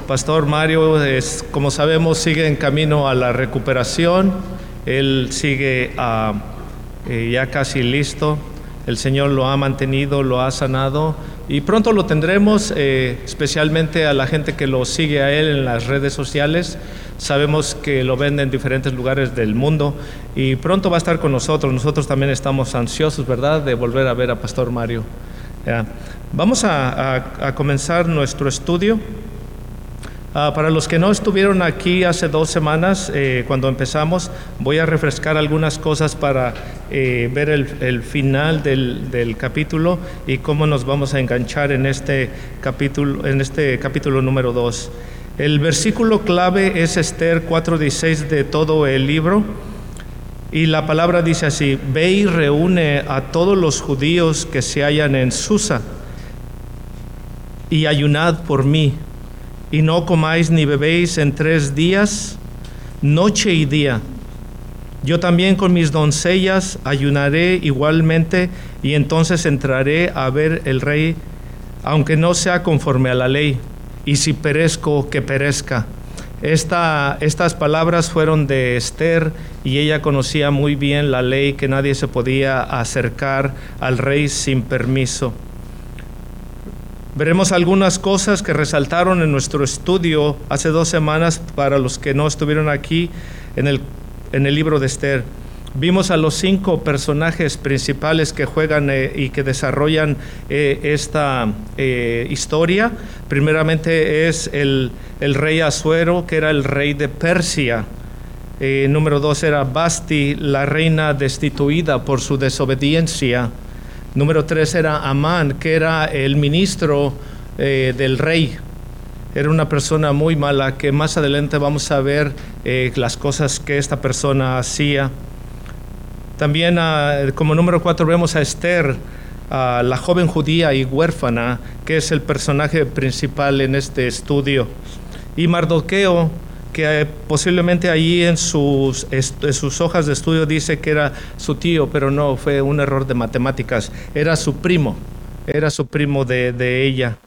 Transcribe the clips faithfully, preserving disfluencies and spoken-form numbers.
Pastor Mario, es, como sabemos, sigue en camino a la recuperación. Él sigue uh, eh, ya casi listo. El Señor lo ha mantenido, lo ha sanado y pronto lo tendremos, eh, especialmente a la gente que lo sigue a él en las redes sociales. Sabemos que lo ven en diferentes lugares del mundo y pronto va a estar con nosotros. Nosotros también estamos ansiosos, ¿verdad?, de volver a ver a Pastor Mario. Ya. Vamos a, a, a comenzar nuestro estudio. Uh, para los que no estuvieron aquí hace dos semanas, eh, cuando empezamos, voy a refrescar algunas cosas para eh, ver el, el final del, del capítulo y cómo nos vamos a enganchar en este capítulo, en este capítulo número dos. El versículo clave es Esther cuatro dieciséis de todo el libro, y la palabra dice así: ve y reúne a todos los judíos que se hallan en Susa, y ayunad por mí. Y no comáis ni bebéis en tres días, noche y día. Yo también con mis doncellas ayunaré igualmente, y entonces entraré a ver el rey, aunque no sea conforme a la ley, y si perezco, que perezca. Esta, estas palabras fueron de Esther, y ella conocía muy bien la ley, que nadie se podía acercar al rey sin permiso. Veremos algunas cosas que resaltaron en nuestro estudio hace dos semanas para los que no estuvieron aquí en el, en el libro de Esther. Vimos a los cinco personajes principales que juegan eh, y que desarrollan eh, esta eh, historia. Primeramente es el, el rey Asuero, que era el rey de Persia. Eh, número dos era Vasti, la reina destituida por su desobediencia. Número tres era Amán, que era el ministro eh, del rey. Era una persona muy mala, que más adelante vamos a ver eh, las cosas que esta persona hacía. También uh, como número cuatro vemos a Esther, uh, la joven judía y huérfana, que es el personaje principal en este estudio. Y Mardoqueo, que eh, posiblemente allí en sus, en sus hojas de estudio dice que era su tío, pero no, fue un error de matemáticas. Era su primo, era su primo de, de ella.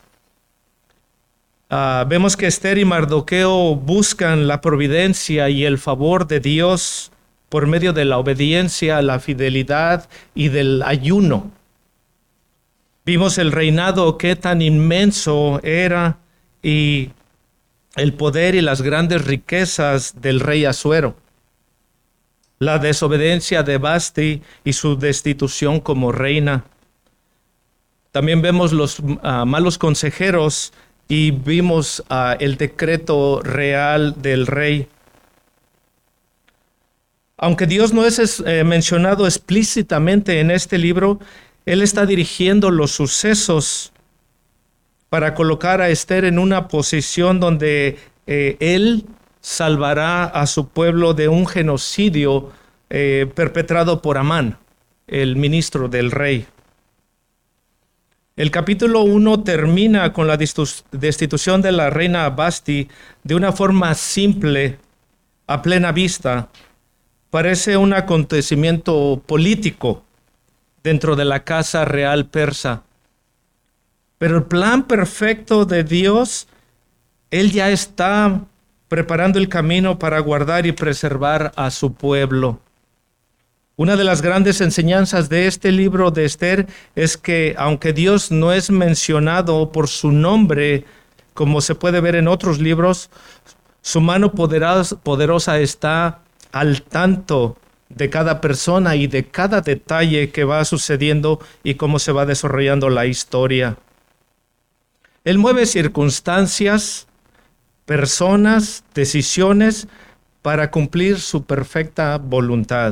Uh, vemos que Esther y Mardoqueo buscan la providencia y el favor de Dios por medio de la obediencia, la fidelidad y del ayuno. Vimos el reinado que tan inmenso era y el poder y las grandes riquezas del rey Asuero, la desobediencia de Vasti y su destitución como reina. También vemos los uh, malos consejeros y vimos uh, el decreto real del rey. Aunque Dios no es eh, mencionado explícitamente en este libro, Él está dirigiendo los sucesos para colocar a Esther en una posición donde eh, Él salvará a su pueblo de un genocidio eh, perpetrado por Amán, el ministro del rey. El capítulo uno termina con la destitución de la reina Vasti de una forma simple, a plena vista. Parece un acontecimiento político dentro de la casa real persa. Pero el plan perfecto de Dios, Él ya está preparando el camino para guardar y preservar a su pueblo. Una de las grandes enseñanzas de este libro de Esther es que aunque Dios no es mencionado por su nombre, como se puede ver en otros libros, su mano poderosa está al tanto de cada persona y de cada detalle que va sucediendo y cómo se va desarrollando la historia. Él mueve circunstancias, personas, decisiones para cumplir su perfecta voluntad.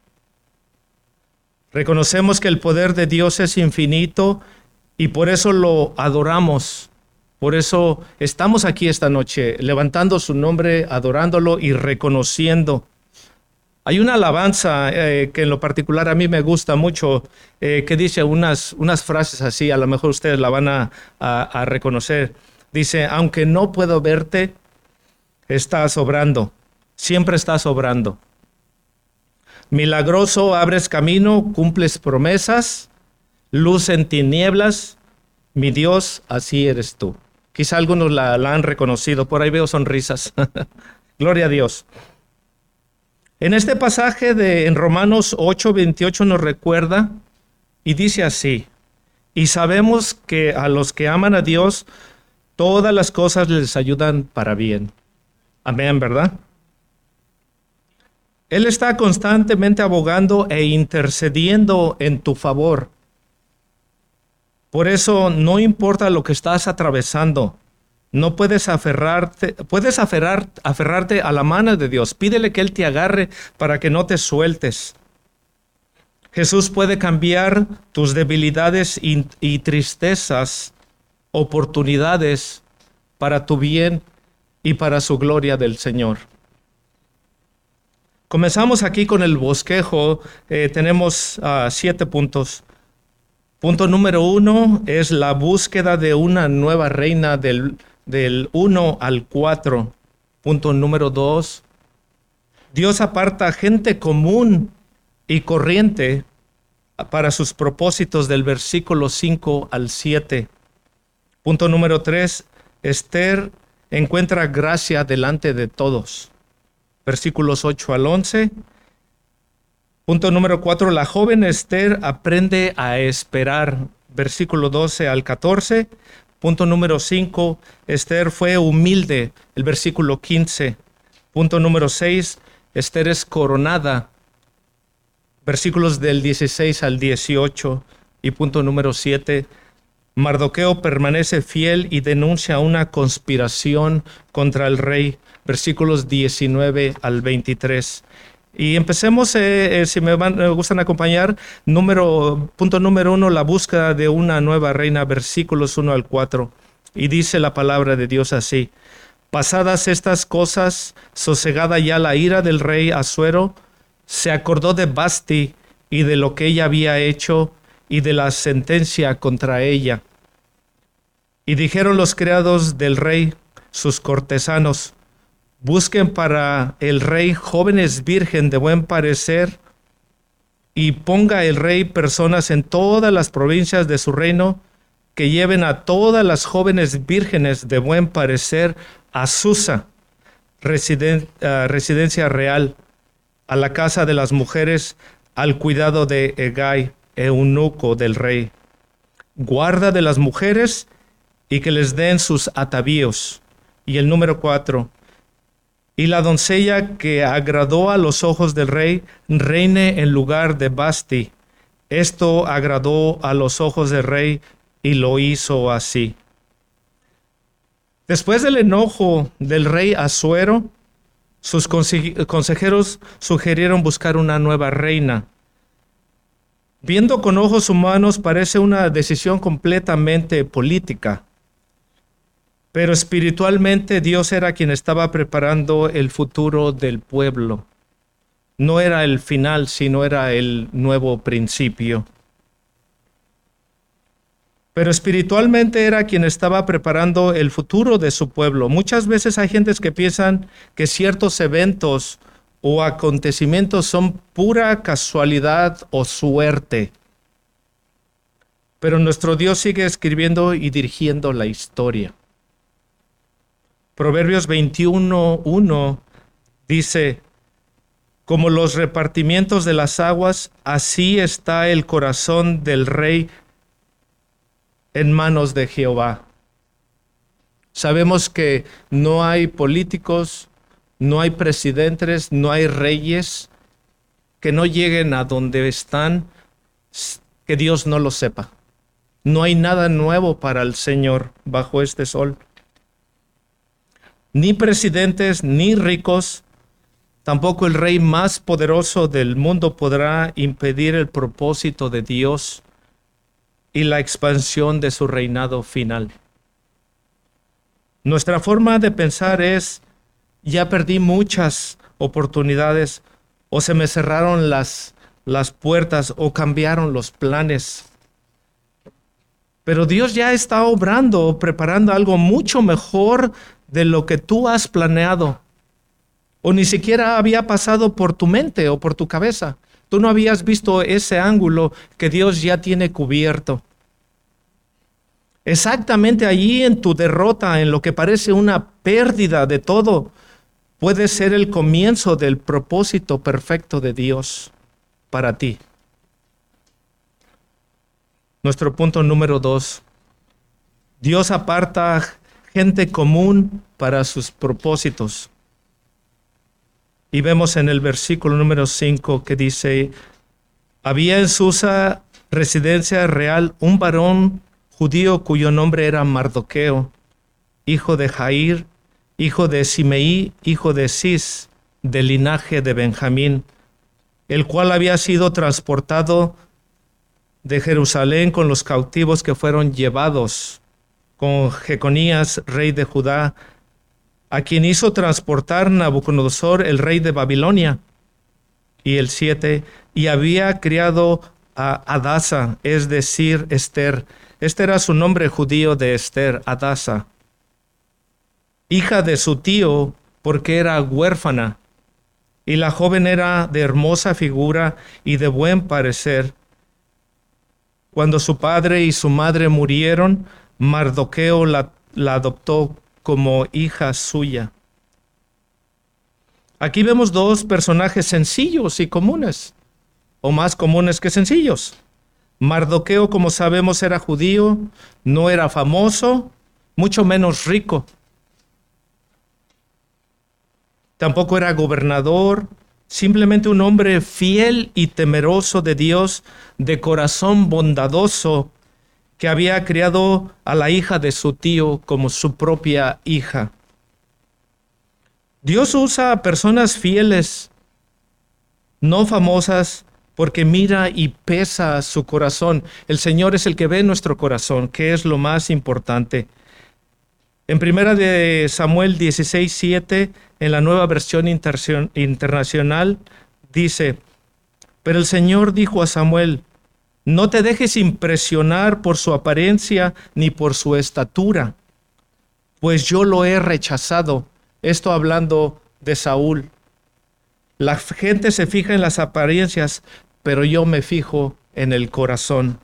Reconocemos que el poder de Dios es infinito y por eso lo adoramos. Por eso estamos aquí esta noche, levantando su nombre, adorándolo y reconociendo. Hay una alabanza eh, que en lo particular a mí me gusta mucho, eh, que dice unas, unas frases así, a lo mejor ustedes la van a, a, a reconocer. Dice: aunque no puedo verte, estás obrando, siempre estás obrando. Milagroso abres camino, cumples promesas, luz en tinieblas, mi Dios, así eres tú. Quizá algunos la, la han reconocido, por ahí veo sonrisas. Gloria a Dios. En este pasaje de en Romanos ocho veintiocho nos recuerda y dice así: y sabemos que a los que aman a Dios, todas las cosas les ayudan para bien. Amén, ¿verdad? Él está constantemente abogando e intercediendo en tu favor. Por eso no importa lo que estás atravesando, no puedes aferrarte, puedes aferrar, aferrarte a la mano de Dios. Pídele que Él te agarre para que no te sueltes. Jesús puede cambiar tus debilidades y, y tristezas, oportunidades para tu bien y para su gloria del Señor. Comenzamos aquí con el bosquejo. Eh, tenemos uh, siete puntos. Punto número uno es la búsqueda de una nueva reina del, del uno al cuatro. Punto número dos. Dios aparta gente común y corriente para sus propósitos del versículo cinco al siete. Punto número tres. Esther encuentra gracia delante de todos. Versículos ocho al once. Punto número cuatro, la joven Esther aprende a esperar. Versículo doce al catorce. Punto número cinco, Esther fue humilde. El versículo quince. Punto número seis, Esther es coronada. Versículos del dieciséis al dieciocho. Y punto número siete, Mardoqueo permanece fiel y denuncia una conspiración contra el rey. Versículos diecinueve al veintitrés. Y empecemos, eh, eh, si me, van, me gustan acompañar, número, punto número uno, la búsqueda de una nueva reina, versículos uno al cuatro. Y dice la palabra de Dios así: pasadas estas cosas, sosegada ya la ira del rey Asuero, se acordó de Vasti y de lo que ella había hecho y de la sentencia contra ella. Y dijeron los criados del rey, sus cortesanos: busquen para el rey jóvenes virgen de buen parecer, y ponga el rey personas en todas las provincias de su reino, que lleven a todas las jóvenes vírgenes de buen parecer a Susa, residen, uh, residencia real, a la casa de las mujeres, al cuidado de Hegai, eunuco del rey. Guarda de las mujeres y que les den sus atavíos. Y el número cuatro, y la doncella que agradó a los ojos del rey, reine en lugar de Vasti. Esto agradó a los ojos del rey y lo hizo así. Después del enojo del rey Asuero, sus consejeros sugirieron buscar una nueva reina. Viendo con ojos humanos, parece una decisión completamente política. Pero espiritualmente Dios era quien estaba preparando el futuro del pueblo. No era el final, sino era el nuevo principio. Pero espiritualmente era quien estaba preparando el futuro de su pueblo. Muchas veces hay gentes que piensan que ciertos eventos o acontecimientos son pura casualidad o suerte. Pero nuestro Dios sigue escribiendo y dirigiendo la historia. Proverbios veintiuno uno dice: como los repartimientos de las aguas, así está el corazón del rey en manos de Jehová. Sabemos que no hay políticos, no hay presidentes, no hay reyes que no lleguen a donde están, que Dios no lo sepa. No hay nada nuevo para el Señor bajo este sol. Ni presidentes, ni ricos, tampoco el rey más poderoso del mundo podrá impedir el propósito de Dios y la expansión de su reinado final. Nuestra forma de pensar es: ya perdí muchas oportunidades, o se me cerraron las, las puertas, o cambiaron los planes. Pero Dios ya está obrando, preparando algo mucho mejor de lo que tú has planeado, o ni siquiera había pasado por tu mente o por tu cabeza. Tú no habías visto ese ángulo que Dios ya tiene cubierto. Exactamente allí en tu derrota, en lo que parece una pérdida de todo, puede ser el comienzo del propósito perfecto de Dios para ti. Nuestro punto número dos. Dios aparta gente común para sus propósitos. Y vemos en el versículo número cinco que dice, había en Susa residencia real un varón judío cuyo nombre era Mardoqueo, hijo de Jair, hijo de Simeí, hijo de Cis, del linaje de Benjamín, el cual había sido transportado de Jerusalén con los cautivos que fueron llevados con Jeconías, rey de Judá, a quien hizo transportar Nabucodonosor, el rey de Babilonia. Y el siete, y había criado a Adasa, es decir, Esther. Este era su nombre judío de Esther, Adasa, hija de su tío, porque era huérfana. Y la joven era de hermosa figura y de buen parecer. Cuando su padre y su madre murieron, Mardoqueo la, la adoptó como hija suya. Aquí vemos dos personajes sencillos y comunes, o más comunes que sencillos. Mardoqueo, como sabemos, era judío, no era famoso, mucho menos rico. Tampoco era gobernador, simplemente un hombre fiel y temeroso de Dios, de corazón bondadoso, que había criado a la hija de su tío como su propia hija. Dios usa a personas fieles, no famosas, porque mira y pesa su corazón. El Señor es el que ve nuestro corazón, que es lo más importante. En primera de Samuel dieciséis, siete, en la Nueva Versión Internacional, dice, pero el Señor dijo a Samuel, no te dejes impresionar por su apariencia ni por su estatura, pues yo lo he rechazado. Esto hablando de Saúl. La gente se fija en las apariencias, pero yo me fijo en el corazón.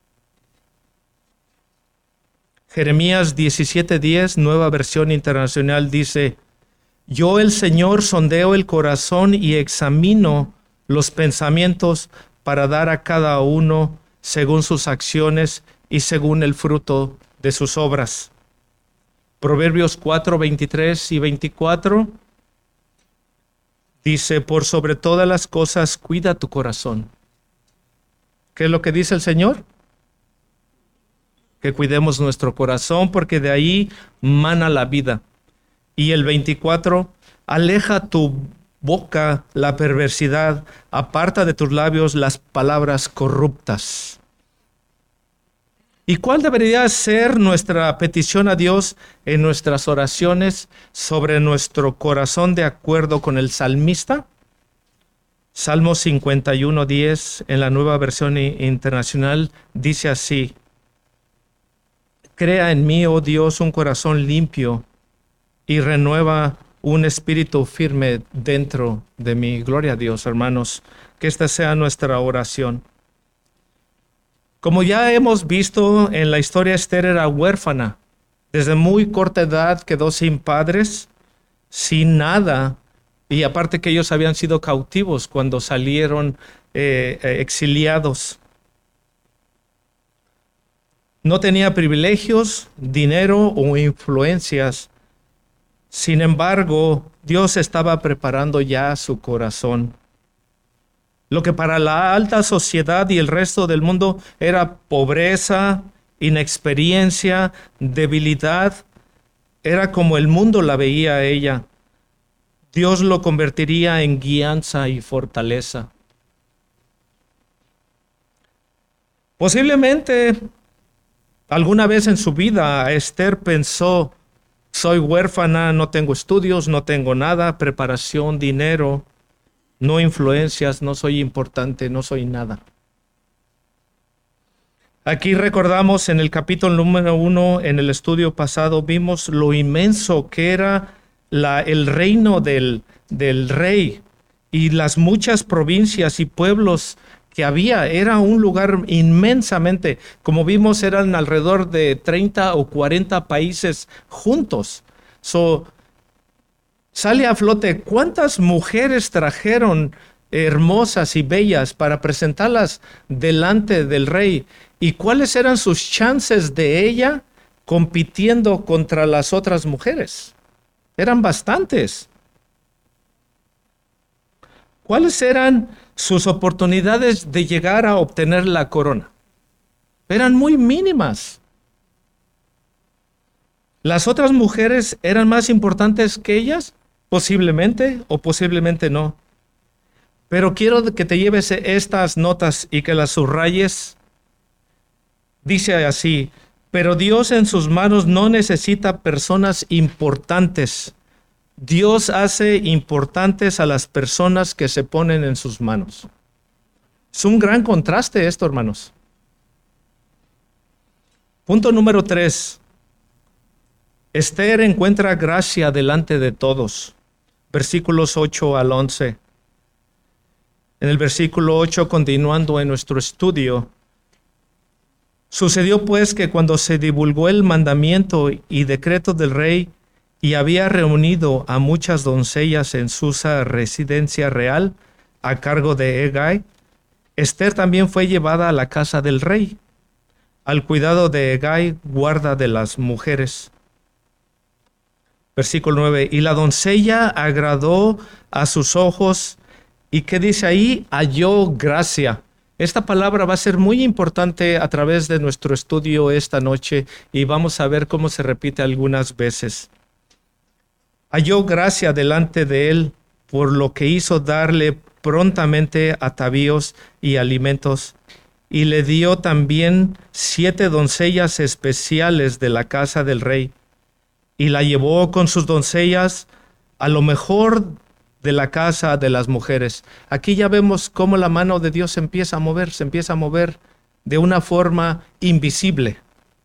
Jeremías diecisiete diez, Nueva Versión Internacional, dice, yo el Señor sondeo el corazón y examino los pensamientos para dar a cada uno según sus acciones y según el fruto de sus obras. Proverbios cuatro, veintitrés y veinticuatro dice, por sobre todas las cosas cuida tu corazón. ¿Qué es lo que dice el Señor? Que cuidemos nuestro corazón porque de ahí mana la vida. Y el veinticuatro, aleja tu boca la perversidad, aparta de tus labios las palabras corruptas. ¿Y cuál debería ser nuestra petición a Dios en nuestras oraciones sobre nuestro corazón de acuerdo con el salmista? Salmo cincuenta y uno, diez en la Nueva Versión Internacional dice así, crea en mí, oh Dios, un corazón limpio y renueva un espíritu firme dentro de mí. Gloria a Dios, hermanos, que esta sea nuestra oración. Como ya hemos visto en la historia, Esther era huérfana. Desde muy corta edad quedó sin padres, sin nada, y aparte que ellos habían sido cautivos cuando salieron eh, exiliados. No tenía privilegios, dinero o influencias. Sin embargo, Dios estaba preparando ya su corazón. Lo que para la alta sociedad y el resto del mundo era pobreza, inexperiencia, debilidad, era como el mundo la veía a ella. Dios lo convertiría en guianza y fortaleza. Posiblemente alguna vez en su vida Esther pensó, soy huérfana, no tengo estudios, no tengo nada, preparación, dinero, no influencias, no soy importante, no soy nada. Aquí recordamos en el capítulo número uno, en el estudio pasado, vimos lo inmenso que era la, el reino del, del rey y las muchas provincias y pueblos que había. Era un lugar inmensamente, como vimos, eran alrededor de treinta o cuarenta países juntos. So, sale a flote cuántas mujeres trajeron hermosas y bellas para presentarlas delante del rey, y cuáles eran sus chances de ella compitiendo contra las otras mujeres. Eran bastantes. ¿Cuáles eran sus oportunidades de llegar a obtener la corona? Eran muy mínimas. ¿Las otras mujeres eran más importantes que ellas? Posiblemente o posiblemente no. Pero quiero que te lleves estas notas y que las subrayes. Dice así: pero Dios en sus manos no necesita personas importantes. Dios hace importantes a las personas que se ponen en sus manos. Es un gran contraste esto, hermanos. Punto número tres. Esther encuentra gracia delante de todos. Versículos ocho al once. En el versículo ocho, continuando en nuestro estudio, sucedió pues que cuando se divulgó el mandamiento y decreto del rey, y había reunido a muchas doncellas en Susa, residencia real, a cargo de Hegai, Esther también fue llevada a la casa del rey, al cuidado de Hegai, guarda de las mujeres. Versículo nueve, y la doncella agradó a sus ojos, y ¿qué dice ahí? Halló gracia. Esta palabra va a ser muy importante a través de nuestro estudio esta noche, y vamos a ver cómo se repite algunas veces. Halló gracia delante de él, por lo que hizo darle prontamente atavíos y alimentos, y le dio también siete doncellas especiales de la casa del rey, y la llevó con sus doncellas a lo mejor de la casa de las mujeres. Aquí ya vemos cómo la mano de Dios empieza a mover, se empieza a mover de una forma invisible.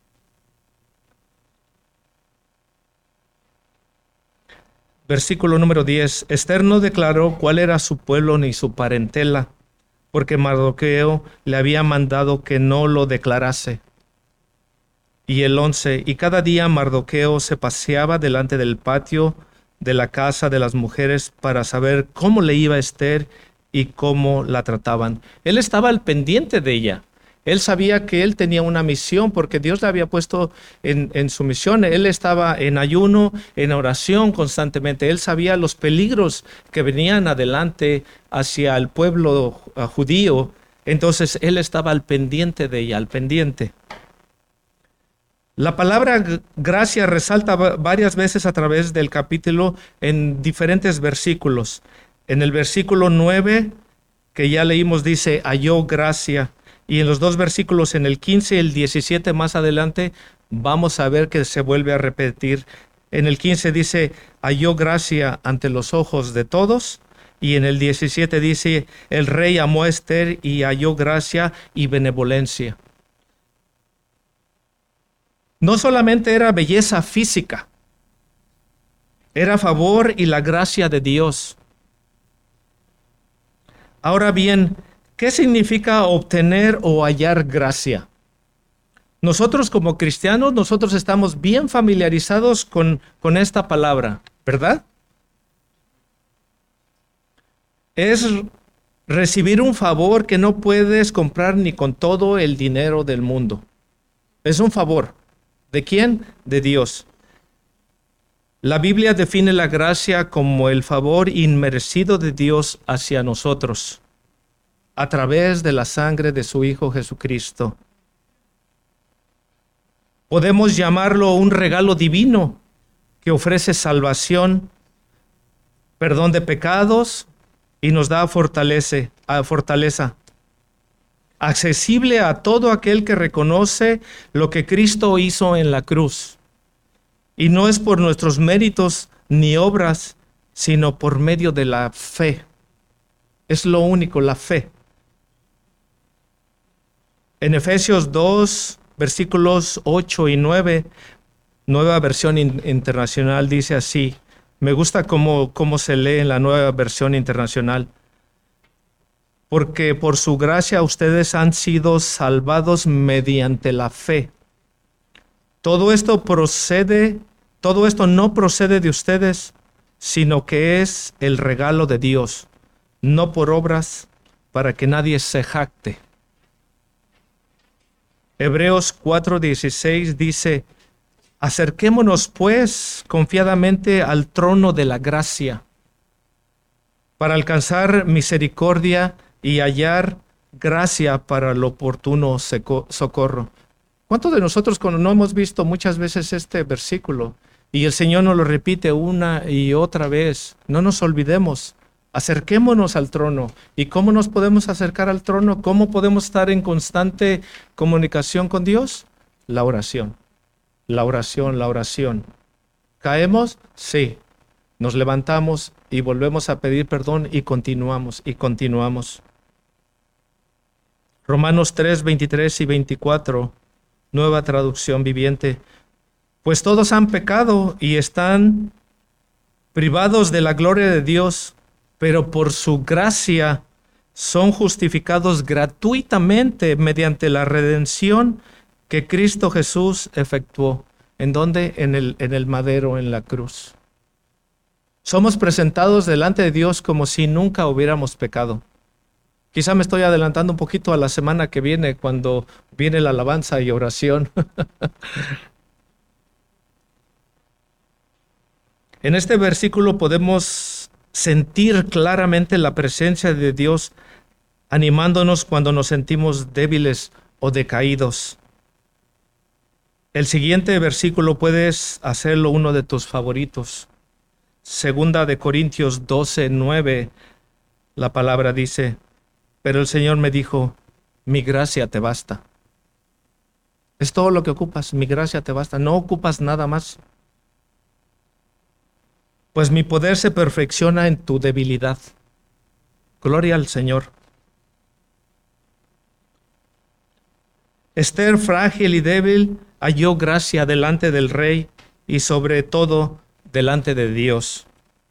Versículo número diez. Esther no declaró cuál era su pueblo ni su parentela, porque Mardoqueo le había mandado que no lo declarase. Y el once. Y cada día Mardoqueo se paseaba delante del patio de la casa de las mujeres para saber cómo le iba a Esther y cómo la trataban. Él estaba al pendiente de ella. Él sabía que él tenía una misión porque Dios le había puesto en, en su misión. Él estaba en ayuno, en oración constantemente. Él sabía los peligros que venían adelante hacia el pueblo uh, judío. Entonces él estaba al pendiente de ella, al pendiente. La palabra gracia resalta varias veces a través del capítulo en diferentes versículos. En el versículo nueve, que ya leímos, dice, halló gracia. Y en los dos versículos, en el quince y el diecisiete más adelante, vamos a ver que se vuelve a repetir. En el quince dice, halló gracia ante los ojos de todos. Y en el diecisiete dice, el rey amó a Esther y halló gracia y benevolencia. No solamente era belleza física, era favor y la gracia de Dios. Ahora bien, ¿qué significa obtener o hallar gracia? Nosotros como cristianos, nosotros estamos bien familiarizados con, con esta palabra, ¿verdad? Es recibir un favor que no puedes comprar ni con todo el dinero del mundo. Es un favor. ¿De quién? De Dios. La Biblia define la gracia como el favor inmerecido de Dios hacia nosotros, a través de la sangre de su Hijo Jesucristo. Podemos llamarlo un regalo divino que ofrece salvación, perdón de pecados y nos da fortalece, fortaleza. Accesible a todo aquel que reconoce lo que Cristo hizo en la cruz. Y no es por nuestros méritos ni obras, sino por medio de la fe. Es lo único, la fe. En Efesios dos, versículos ocho y nueve, Nueva Versión Internacional dice así. Me gusta cómo, cómo se lee en la Nueva Versión Internacional. porque por su gracia ustedes han sido salvados mediante la fe. Todo esto procede, todo esto no procede de ustedes, sino que es el regalo de Dios, no por obras, para que nadie se jacte. Hebreos cuatro dieciséis dice: acerquémonos pues confiadamente al trono de la gracia, para alcanzar misericordia y hallar gracia para el oportuno socorro. ¿Cuántos de nosotros cuando no hemos visto muchas veces este versículo y el Señor nos lo repite una y otra vez? No nos olvidemos, acerquémonos al trono. ¿Y cómo nos podemos acercar al trono? ¿Cómo podemos estar en constante comunicación con Dios? La oración, la oración, la oración. ¿Caemos? Sí. Nos levantamos y volvemos a pedir perdón y continuamos y continuamos. Romanos tres, veintitrés y veinticuatro, nueva traducción viviente. Pues todos han pecado y están privados de la gloria de Dios, pero por su gracia son justificados gratuitamente mediante la redención que Cristo Jesús efectuó. ¿En dónde? En el, en el madero, en la cruz. Somos presentados delante de Dios como si nunca hubiéramos pecado. Quizá me estoy adelantando un poquito a la semana que viene, cuando viene la alabanza y oración. En este versículo podemos sentir claramente la presencia de Dios animándonos cuando nos sentimos débiles o decaídos. El siguiente versículo puedes hacerlo uno de tus favoritos. Segunda de Corintios doce, nueve, la palabra dice: pero el Señor me dijo, mi gracia te basta. Es todo lo que ocupas, mi gracia te basta, no ocupas nada más. Pues mi poder se perfecciona en tu debilidad. Gloria al Señor. Esther, frágil y débil, halló gracia delante del rey y sobre todo delante de Dios.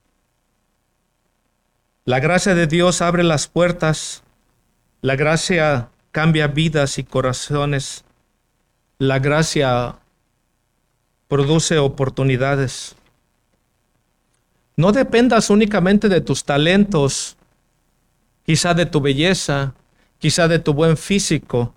La gracia de Dios abre las puertas. La gracia cambia vidas y corazones. La gracia produce oportunidades. No dependas únicamente de tus talentos, quizá de tu belleza, quizá de tu buen físico.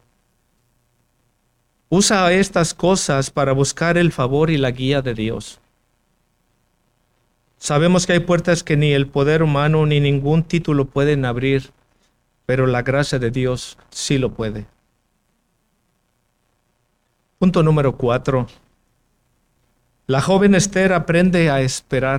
Usa estas cosas para buscar el favor y la guía de Dios. Sabemos que hay puertas que ni el poder humano ni ningún título pueden abrir, pero la gracia de Dios sí lo puede. Punto número cuatro. La joven Esther aprende a esperar.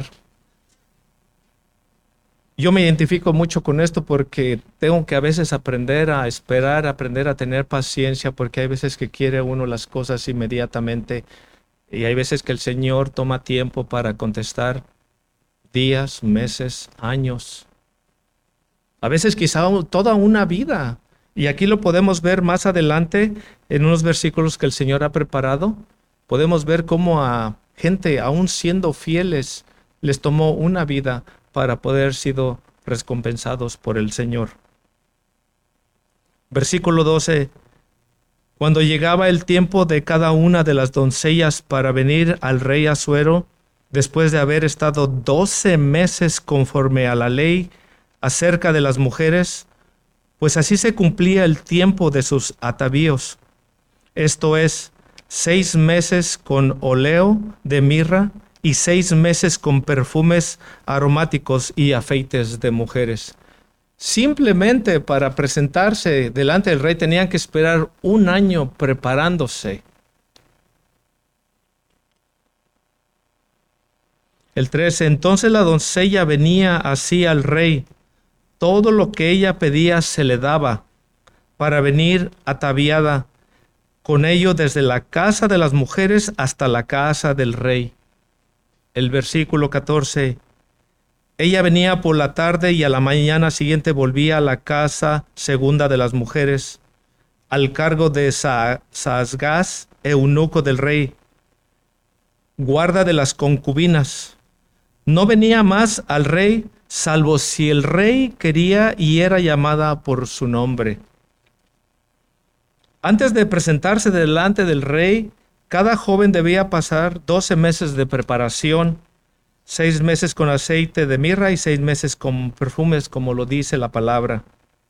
Yo me identifico mucho con esto porque tengo que a veces aprender a esperar, aprender a tener paciencia, porque hay veces que quiere uno las cosas inmediatamente y hay veces que el Señor toma tiempo para contestar, días, meses, años. A veces quizá toda una vida. Y aquí lo podemos ver más adelante en unos versículos que el Señor ha preparado. Podemos ver cómo a gente, aún siendo fieles, les tomó una vida para poder ser recompensados por el Señor. Versículo doce. Cuando llegaba el tiempo de cada una de las doncellas para venir al rey Asuero, después de haber estado doce meses conforme a la ley acerca de las mujeres, pues así se cumplía el tiempo de sus atavíos. Esto es, seis meses con oleo de mirra y seis meses con perfumes aromáticos y afeites de mujeres. Simplemente para presentarse delante del rey tenían que esperar un año preparándose. El trece. Entonces la doncella venía así al rey. Todo lo que ella pedía se le daba para venir ataviada con ello desde la casa de las mujeres hasta la casa del rey. El versículo catorce. Ella venía por la tarde y a la mañana siguiente volvía a la casa segunda de las mujeres, al cargo de Saasgaz, eunuco del rey, guarda de las concubinas. No venía más al rey, salvo si el rey quería y era llamada por su nombre. Antes de presentarse delante del rey, cada joven debía pasar doce meses de preparación, seis meses con aceite de mirra y seis meses con perfumes, como lo dice la palabra.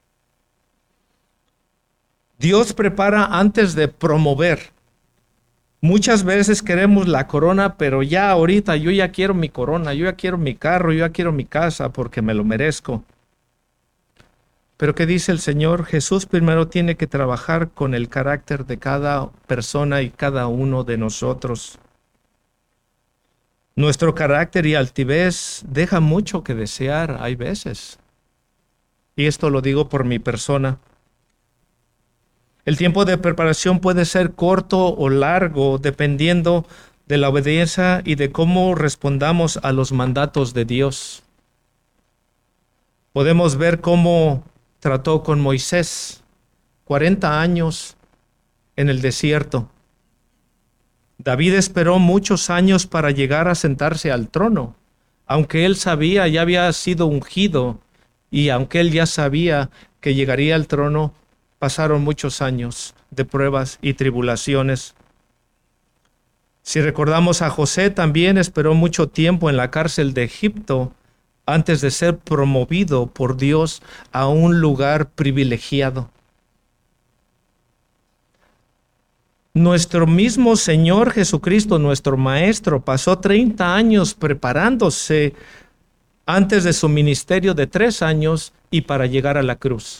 Dios prepara antes de promover. Muchas veces queremos la corona, pero ya ahorita yo ya quiero mi corona, yo ya quiero mi carro, yo ya quiero mi casa porque me lo merezco. Pero ¿qué dice el Señor? Jesús primero tiene que trabajar con el carácter de cada persona y cada uno de nosotros. Nuestro carácter y altivez deja mucho que desear, hay veces. Y esto lo digo por mi persona. El tiempo de preparación puede ser corto o largo, dependiendo de la obediencia y de cómo respondamos a los mandatos de Dios. Podemos ver cómo trató con Moisés, cuarenta años en el desierto. David esperó muchos años para llegar a sentarse al trono, aunque él sabía, ya había sido ungido, y aunque él ya sabía que llegaría al trono, pasaron muchos años de pruebas y tribulaciones. Si recordamos a José, también esperó mucho tiempo en la cárcel de Egipto antes de ser promovido por Dios a un lugar privilegiado. Nuestro mismo Señor Jesucristo, nuestro Maestro, pasó treinta años preparándose antes de su ministerio de tres años y para llegar a la cruz.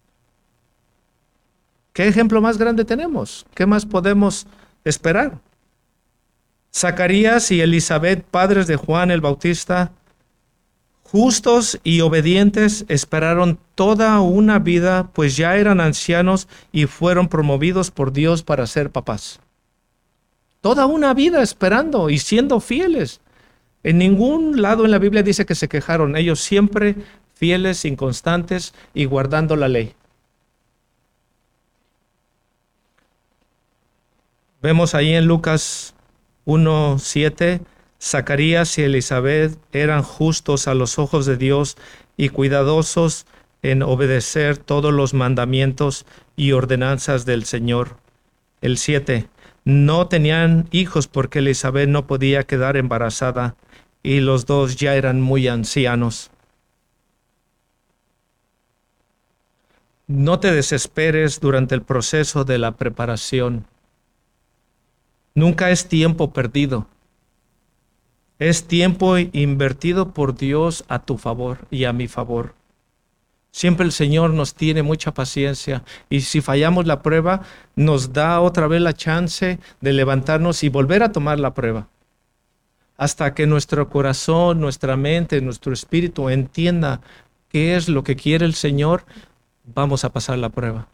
¿Qué ejemplo más grande tenemos? ¿Qué más podemos esperar? Zacarías y Elizabeth, padres de Juan el Bautista, justos y obedientes, esperaron toda una vida, pues ya eran ancianos y fueron promovidos por Dios para ser papás. Toda una vida esperando y siendo fieles. En ningún lado en la Biblia dice que se quejaron. Ellos siempre fieles, inconstantes y guardando la ley. Vemos ahí en Lucas uno siete, Zacarías y Elizabeth eran justos a los ojos de Dios y cuidadosos en obedecer todos los mandamientos y ordenanzas del Señor. El siete, no tenían hijos porque Elizabeth no podía quedar embarazada y los dos ya eran muy ancianos. No te desesperes durante el proceso de la preparación. Nunca es tiempo perdido. Es tiempo invertido por Dios a tu favor y a mi favor. Siempre el Señor nos tiene mucha paciencia y si fallamos la prueba, nos da otra vez la chance de levantarnos y volver a tomar la prueba. Hasta que nuestro corazón, nuestra mente, nuestro espíritu entienda qué es lo que quiere el Señor, vamos a pasar la prueba.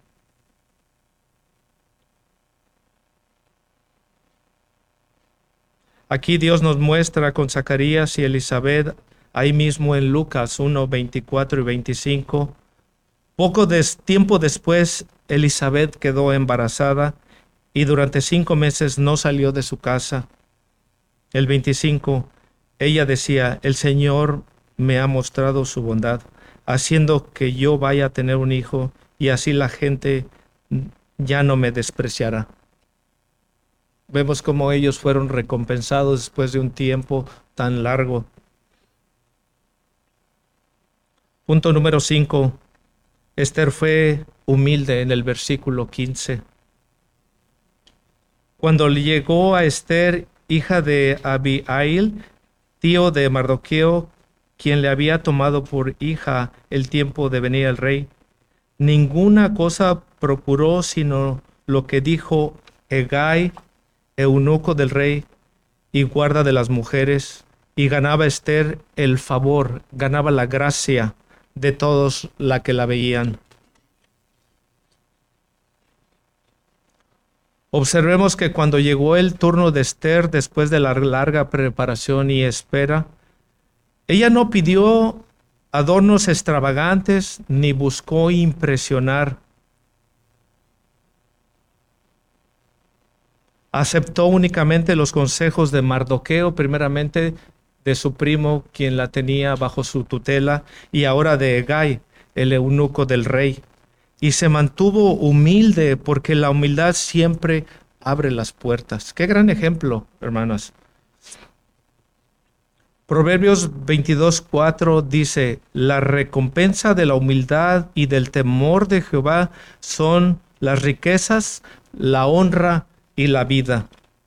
Aquí Dios nos muestra con Zacarías y Elizabeth, ahí mismo en Lucas uno, veinticuatro y veinticinco. Poco des, tiempo después, Elizabeth quedó embarazada y durante cinco meses no salió de su casa. El veinticinco, ella decía, el Señor me ha mostrado su bondad, haciendo que yo vaya a tener un hijo y así la gente ya no me despreciará. Vemos cómo ellos fueron recompensados después de un tiempo tan largo. Punto número cinco. Esther fue humilde en el versículo quince. Cuando llegó a Esther, hija de Abihail, tío de Mardoqueo, quien le había tomado por hija el tiempo de venir al rey, ninguna cosa procuró sino lo que dijo Hegai, eunuco del rey y guarda de las mujeres, y ganaba Esther el favor, ganaba la gracia de todos la que la veían. Observemos que cuando llegó el turno de Esther, después de la larga preparación y espera, ella no pidió adornos extravagantes ni buscó impresionar. Aceptó únicamente los consejos de Mardoqueo, primeramente de su primo, quien la tenía bajo su tutela, y ahora de Hegai, el eunuco del rey. Y se mantuvo humilde, porque la humildad siempre abre las puertas. Qué gran ejemplo, hermanas. Proverbios veintidós, cuatro dice: la recompensa de la humildad y del temor de Jehová son las riquezas, la honra y la vida.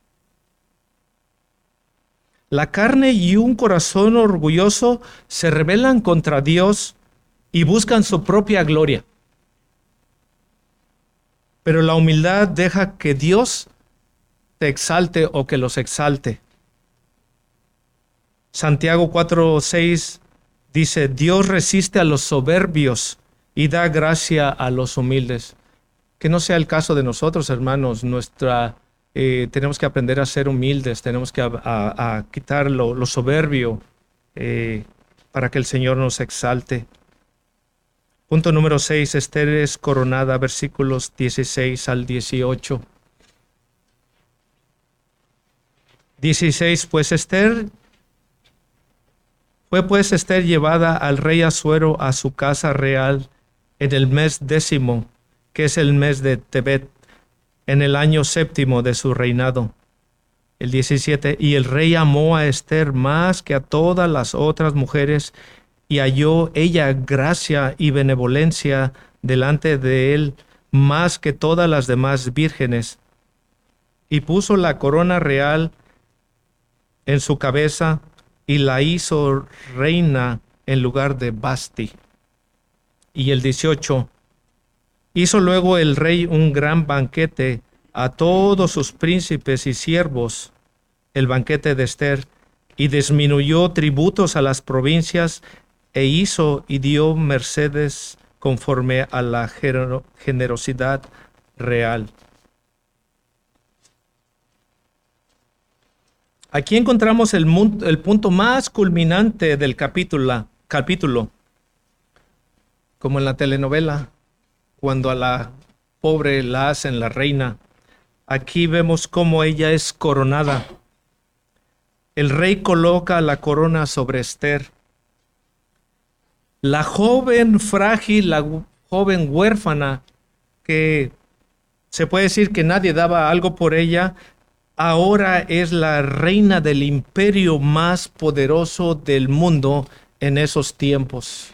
La carne y un corazón orgulloso se rebelan contra Dios y buscan su propia gloria. Pero la humildad deja que Dios te exalte o que los exalte. Santiago cuatro, seis dice: Dios resiste a los soberbios y da gracia a los humildes. Que no sea el caso de nosotros, hermanos. Nuestra, eh, tenemos que aprender a ser humildes, tenemos que a, a, a quitar lo, lo soberbio eh, para que el Señor nos exalte. Punto número seis, Esther es coronada, versículos dieciséis al dieciocho. dieciséis, pues Esther... Fue pues Esther llevada al rey Asuero a su casa real en el mes décimo, que es el mes de Tebet, en el año séptimo de su reinado. El diecisiete, y el rey amó a Esther más que a todas las otras mujeres, y halló ella gracia y benevolencia delante de él más que todas las demás vírgenes. Y puso la corona real en su cabeza, y la hizo reina en lugar de Basti. Y el dieciocho, hizo luego el rey un gran banquete a todos sus príncipes y siervos, el banquete de Esther, y disminuyó tributos a las provincias, e hizo y dio mercedes conforme a la generosidad real. Aquí encontramos el, el punto más culminante del capítulo, capítulo, como en la telenovela, cuando a la pobre la hacen la reina. Aquí vemos cómo ella es coronada. El rey coloca la corona sobre Esther. La joven frágil, la joven huérfana, que se puede decir que nadie daba algo por ella, ahora es la reina del imperio más poderoso del mundo en esos tiempos.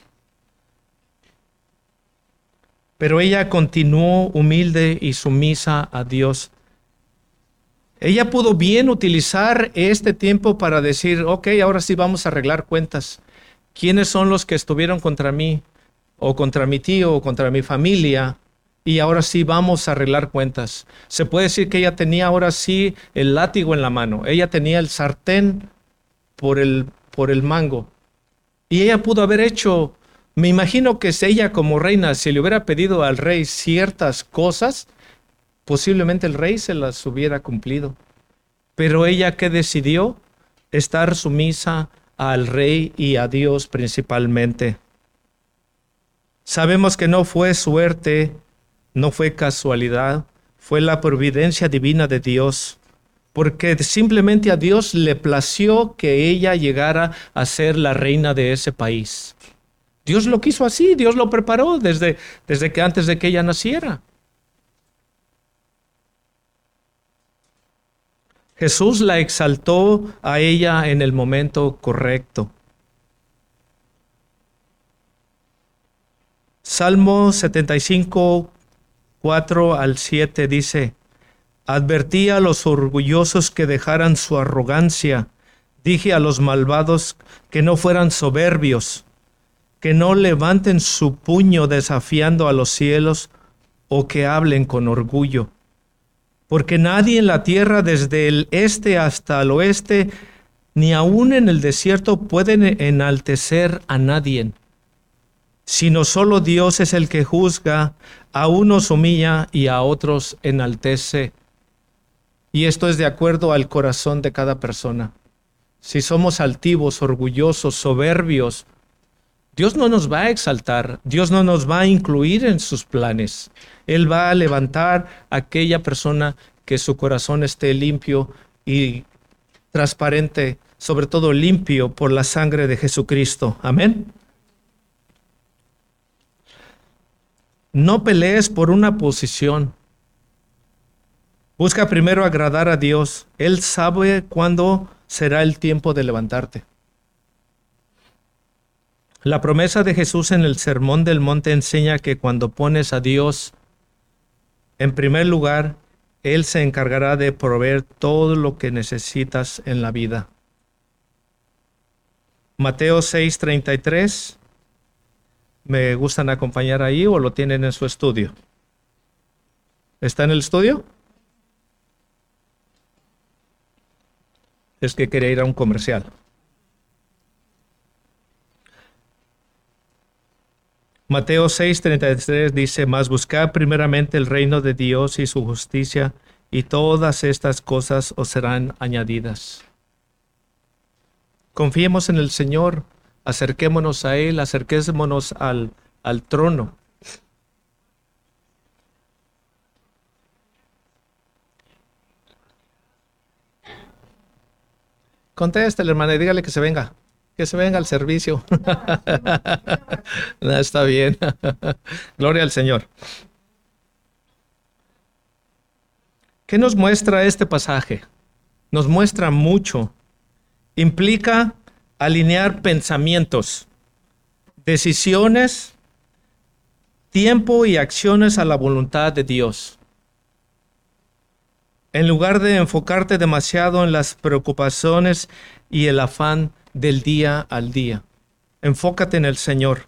Pero ella continuó humilde y sumisa a Dios. Ella pudo bien utilizar este tiempo para decir: ok, ahora sí vamos a arreglar cuentas. ¿Quiénes son los que estuvieron contra mí? O contra mi tío, o contra mi familia. Y ahora sí vamos a arreglar cuentas. Se puede decir que ella tenía ahora sí el látigo en la mano. Ella tenía el sartén por el, por el mango. Y ella pudo haber hecho, me imagino que si ella como reina, si le hubiera pedido al rey ciertas cosas, posiblemente el rey se las hubiera cumplido. Pero ella, ¿qué decidió? Estar sumisa al rey y a Dios principalmente. Sabemos que no fue suerte, no fue casualidad, fue la providencia divina de Dios, porque simplemente a Dios le plació que ella llegara a ser la reina de ese país. Dios lo quiso así, Dios lo preparó desde, desde que antes de que ella naciera. Jesús la exaltó a ella en el momento correcto. Salmo setenta y cinco, cuatro al siete dice: advertí a los orgullosos que dejaran su arrogancia, dije a los malvados que no fueran soberbios, que no levanten su puño desafiando a los cielos o que hablen con orgullo. Porque nadie en la tierra desde el este hasta el oeste, ni aun en el desierto pueden enaltecer a nadie, sino solo Dios es el que juzga, a unos humilla y a otros enaltece. Y esto es de acuerdo al corazón de cada persona. Si somos altivos, orgullosos, soberbios, Dios no nos va a exaltar, Dios no nos va a incluir en sus planes. Él va a levantar a aquella persona que su corazón esté limpio y transparente, sobre todo limpio por la sangre de Jesucristo. Amén. No pelees por una posición. Busca primero agradar a Dios. Él sabe cuándo será el tiempo de levantarte. La promesa de Jesús en el Sermón del Monte enseña que cuando pones a Dios en primer lugar, Él se encargará de proveer todo lo que necesitas en la vida. Mateo seis treinta y tres. ¿Me gustan acompañar ahí o lo tienen en su estudio? ¿Está en el estudio? Es que quería ir a un comercial. Mateo seis treinta y tres dice, mas buscad primeramente el reino de Dios y su justicia, y todas estas cosas os serán añadidas. Confiemos en el Señor, acerquémonos a Él, acerquémonos al, al trono. Contéstele, hermana, y dígale que se venga. Que se venga al servicio. No, está bien. Gloria al Señor. ¿Qué nos muestra este pasaje? Nos muestra mucho. Implica alinear pensamientos, decisiones, tiempo y acciones a la voluntad de Dios. En lugar de enfocarte demasiado en las preocupaciones y el afán del día al día, enfócate en el Señor.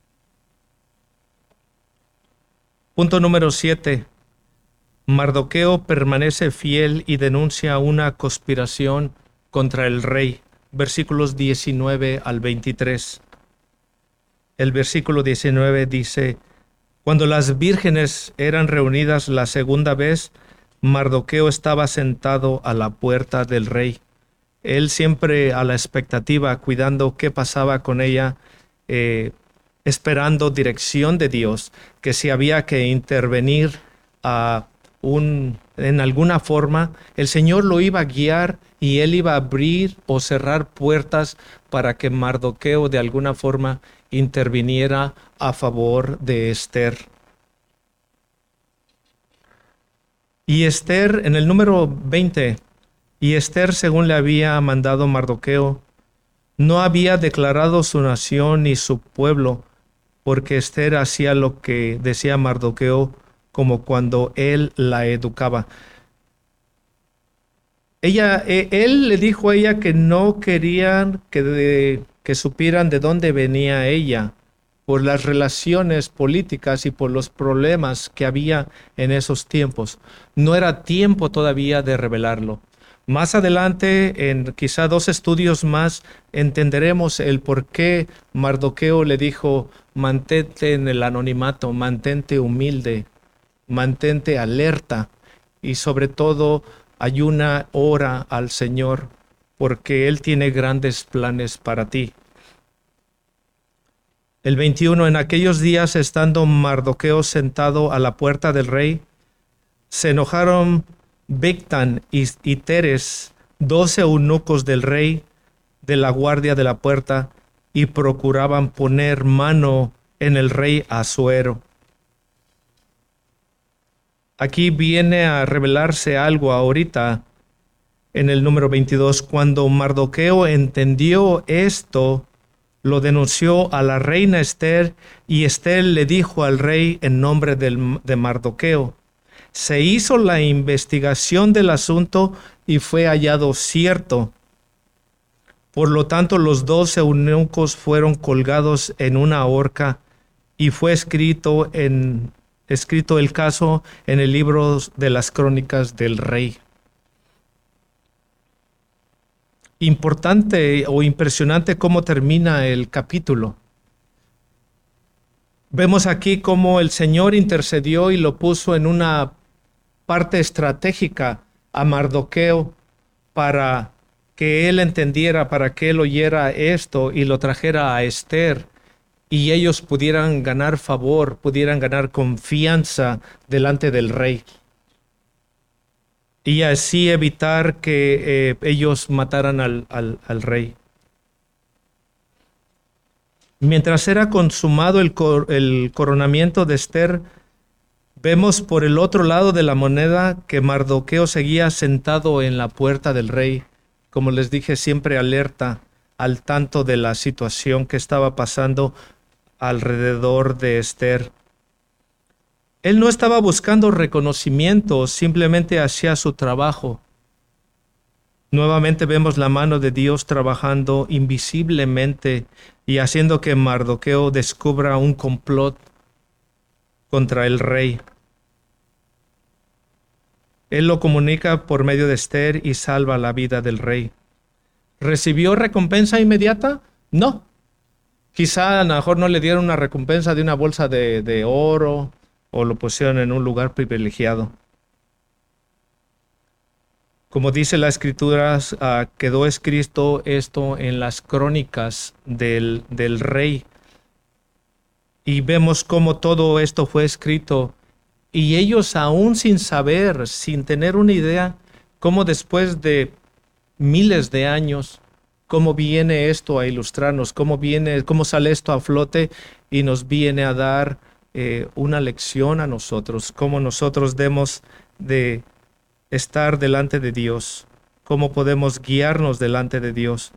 Punto número siete. Mardoqueo permanece fiel y denuncia una conspiración contra el rey. Versículos diecinueve al veintitrés. El versículo diecinueve dice, cuando las vírgenes eran reunidas la segunda vez, Mardoqueo estaba sentado a la puerta del rey. Él siempre a la expectativa, cuidando qué pasaba con ella, eh, esperando dirección de Dios, que si había que intervenir a un, en alguna forma, el Señor lo iba a guiar y él iba a abrir o cerrar puertas para que Mardoqueo de alguna forma interviniera a favor de Esther. Y Esther, en el número veinte, y Esther, según le había mandado Mardoqueo, no había declarado su nación ni su pueblo, porque Esther hacía lo que decía Mardoqueo, como cuando él la educaba. Ella, eh, él le dijo a ella que no querían que, de, que supieran de dónde venía ella, por las relaciones políticas y por los problemas que había en esos tiempos. No era tiempo todavía de revelarlo. Más adelante, en quizá dos estudios más, entenderemos el por qué Mardoqueo le dijo, mantente en el anonimato, mantente humilde, mantente alerta y sobre todo ayuna, ora al Señor, porque Él tiene grandes planes para ti. El veintiuno, en aquellos días, estando Mardoqueo sentado a la puerta del rey, se enojaron Bigtán y, y Teres, doce eunucos del rey, de la guardia de la puerta, y procuraban poner mano en el rey Asuero. Aquí viene a revelarse algo ahorita en el número veintidós. Cuando Mardoqueo entendió esto, lo denunció a la reina Esther, y Esther le dijo al rey en nombre del, de Mardoqueo. Se hizo la investigación del asunto y fue hallado cierto. Por lo tanto, los dos eunucos fueron colgados en una horca y fue escrito, en, escrito el caso en el libro de las crónicas del rey. Importante o impresionante cómo termina el capítulo. Vemos aquí cómo el Señor intercedió y lo puso en una parte estratégica a Mardoqueo para que él entendiera, para que él oyera esto y lo trajera a Esther y ellos pudieran ganar favor, pudieran ganar confianza delante del rey. y así evitar que eh, ellos mataran al, al, al rey. Mientras era consumado el, cor el coronamiento de Esther, vemos por el otro lado de la moneda que Mardoqueo seguía sentado en la puerta del rey, como les dije, siempre alerta, al tanto de la situación que estaba pasando alrededor de Esther. Él no estaba buscando reconocimiento, simplemente hacía su trabajo. Nuevamente vemos la mano de Dios trabajando invisiblemente y haciendo que Mardoqueo descubra un complot contra el rey. Él lo comunica por medio de Esther y salva la vida del rey. ¿Recibió recompensa inmediata? No. Quizá a lo mejor no le dieron una recompensa de una bolsa de, de oro o lo pusieron en un lugar privilegiado. Como dice la Escritura, uh, quedó escrito esto en las crónicas del, del rey. Y vemos cómo todo esto fue escrito. Y ellos aún sin saber, sin tener una idea, cómo después de miles de años, cómo viene esto a ilustrarnos, cómo viene, cómo sale esto a flote y nos viene a dar eh, una lección a nosotros, cómo nosotros debemos de estar delante de Dios, cómo podemos guiarnos delante de Dios.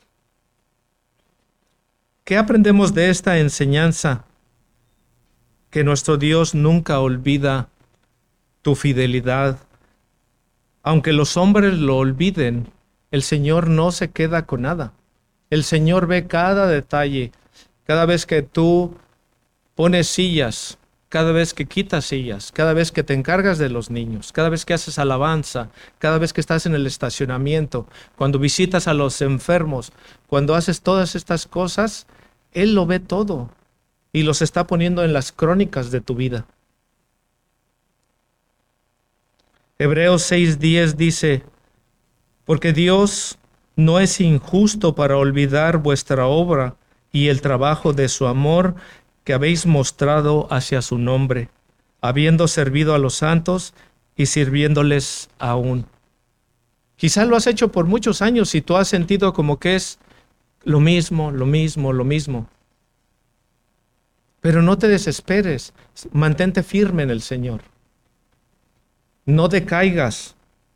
¿Qué aprendemos de esta enseñanza? Que nuestro Dios nunca olvida tu fidelidad. Aunque los hombres lo olviden, el Señor no se queda con nada. El Señor ve cada detalle. Cada vez que tú pones sillas, cada vez que quitas sillas, cada vez que te encargas de los niños, cada vez que haces alabanza, cada vez que estás en el estacionamiento, cuando visitas a los enfermos, cuando haces todas estas cosas, Él lo ve todo y los está poniendo en las crónicas de tu vida. Hebreos seis diez dice, porque Dios no es injusto para olvidar vuestra obra y el trabajo de su amor que habéis mostrado hacia su nombre, habiendo servido a los santos y sirviéndoles aún. Quizá lo has hecho por muchos años y tú has sentido como que es lo mismo, lo mismo, lo mismo. Pero no te desesperes, mantente firme en el Señor. No decaigas.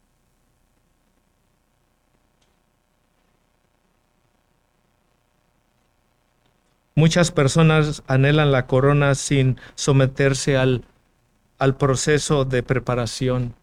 Muchas personas anhelan la corona sin someterse al, al proceso de preparación.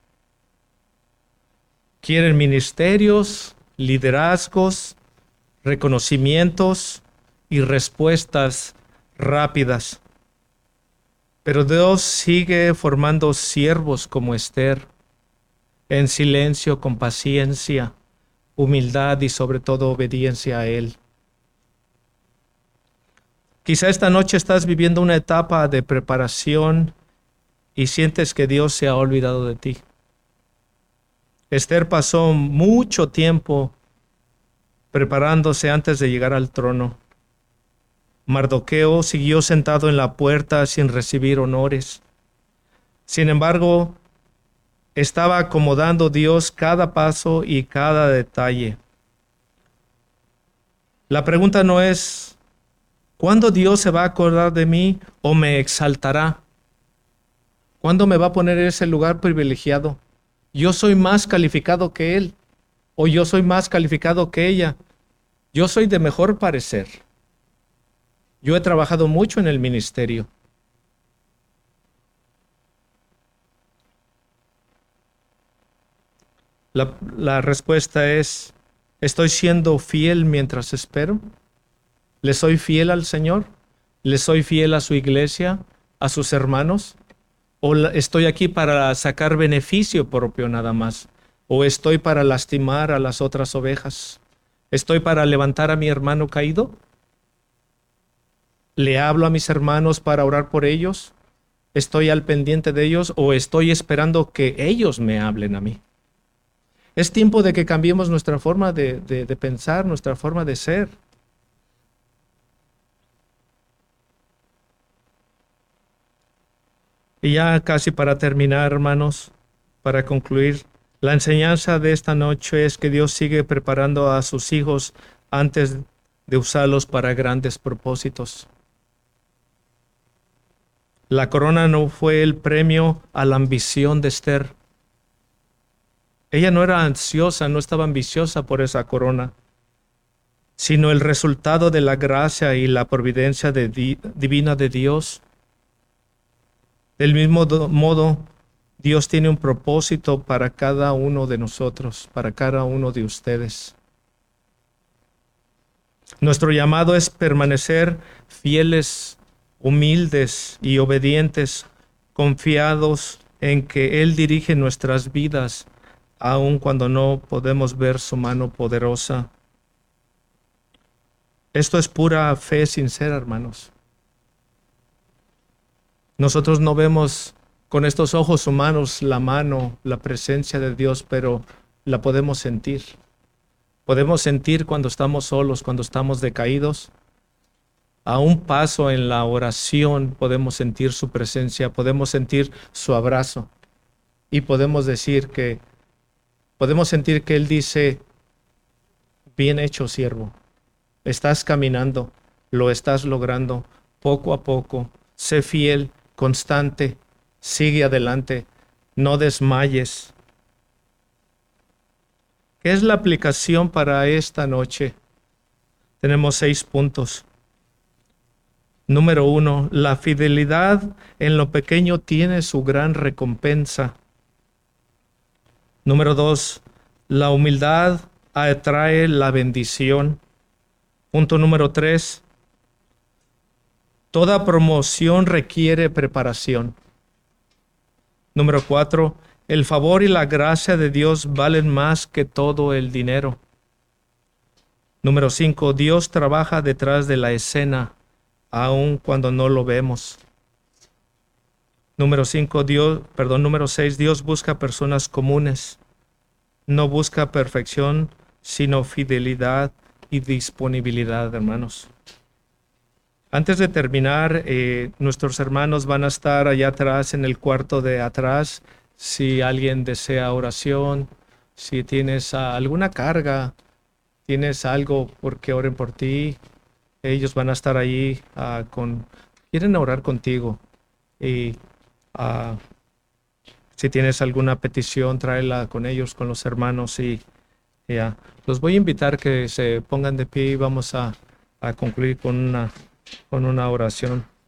Quieren ministerios, liderazgos, reconocimientos y respuestas rápidas. Pero Dios sigue formando siervos como Esther, en silencio, con paciencia, humildad y sobre todo obediencia a Él. Quizá esta noche estás viviendo una etapa de preparación y sientes que Dios se ha olvidado de ti. Esther pasó mucho tiempo preparándose antes de llegar al trono. Mardoqueo siguió sentado en la puerta sin recibir honores. Sin embargo, estaba acomodando Dios cada paso y cada detalle. La pregunta no es, ¿cuándo Dios se va a acordar de mí o me exaltará? ¿Cuándo me va a poner en ese lugar privilegiado? ¿Yo soy más calificado que Él? ¿O yo soy más calificado que ella? Yo soy de mejor parecer. Yo he trabajado mucho en el ministerio. La, la respuesta es, ¿estoy siendo fiel mientras espero? ¿Le soy fiel al Señor? ¿Le soy fiel a su iglesia, a sus hermanos? ¿O estoy aquí para sacar beneficio propio nada más? ¿O estoy para lastimar a las otras ovejas? ¿Estoy para levantar a mi hermano caído? ¿Le hablo a mis hermanos para orar por ellos? ¿Estoy al pendiente de ellos o estoy esperando que ellos me hablen a mí? Es tiempo de que cambiemos nuestra forma de, de, de pensar, nuestra forma de ser. Y ya casi para terminar, hermanos, para concluir, La enseñanza de esta noche es que Dios sigue preparando a sus hijos antes de usarlos para grandes propósitos. La corona no fue el premio a la ambición de Esther. Ella no era ansiosa, no estaba ambiciosa por esa corona, sino el resultado de la gracia y la providencia de di- divina de Dios. Del mismo do- modo, Dios tiene un propósito para cada uno de nosotros, para cada uno de ustedes. Nuestro llamado es permanecer fieles, humildes y obedientes, confiados en que Él dirige nuestras vidas, aun cuando no podemos ver su mano poderosa. Esto es pura fe sincera, hermanos. Nosotros no vemos con estos ojos humanos la mano, la presencia de Dios, pero la podemos sentir. Podemos sentir cuando estamos solos, cuando estamos decaídos. A un paso en la oración podemos sentir su presencia, podemos sentir su abrazo y podemos decir que, podemos sentir que Él dice, bien hecho, siervo, estás caminando, lo estás logrando poco a poco, sé fiel, constante, sigue adelante, no desmayes. ¿Qué es la aplicación para esta noche? Tenemos seis puntos. Número uno, la fidelidad en lo pequeño tiene su gran recompensa. Número dos, la humildad atrae la bendición. Punto número tres, toda promoción requiere preparación. Número cuatro, el favor y la gracia de Dios valen más que todo el dinero. Número cinco, Dios trabaja detrás de la escena, aun cuando no lo vemos. Número cinco, Dios, perdón, número seis, Dios busca personas comunes. No busca perfección, sino fidelidad y disponibilidad, hermanos. Antes de terminar, eh, nuestros hermanos van a estar allá atrás, en el cuarto de atrás. Si alguien desea oración, si tienes uh, alguna carga, tienes algo por que oren por ti, ellos van a estar allí uh, con, quieren orar contigo. Y uh, si tienes alguna petición, tráela con ellos, con los hermanos. Y ya, uh, los voy a invitar que se pongan de pie y vamos a, a concluir con una, con una oración.